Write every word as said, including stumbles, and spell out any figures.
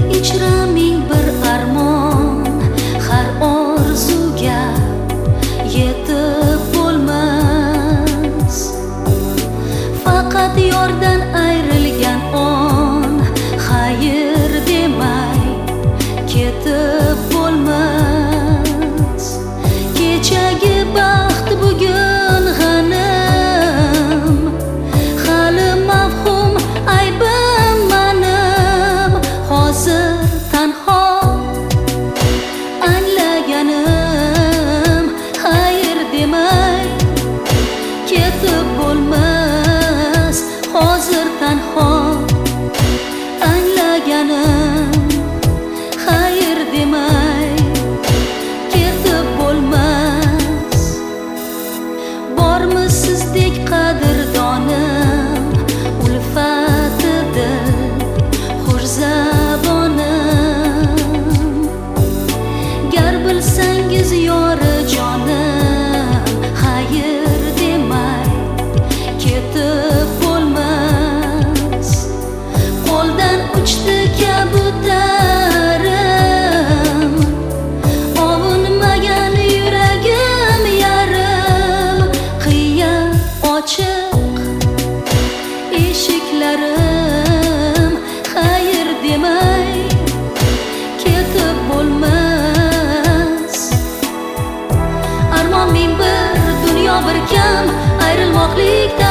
ichra ming bir armon, har orzuga yetib bo'lmas. Faqat yordan ayrilgan on xayr demay ketib bo'lmas. Kechagi baxt bugun g'anim, hali mavhum aybim manim. Hozir tanho anglaganim, xayr demay ketib bo'lmas. Hozir tanho anglaganim, xayr demay ketib bo'lmas. Bormi sizdek qadrdonim, ulfati dil xurzabonim. Gar bilsangiz yori jonim, xayr demay ketib bo'lmas. Qo'ldan uchdi kabutarim, ovunmagan yuragim yarim. Qiya ochiq eshiklarim, xayr demay ketib bo'lmas. Armon ming bir, dunyo bir kam, ayrilmoqlikda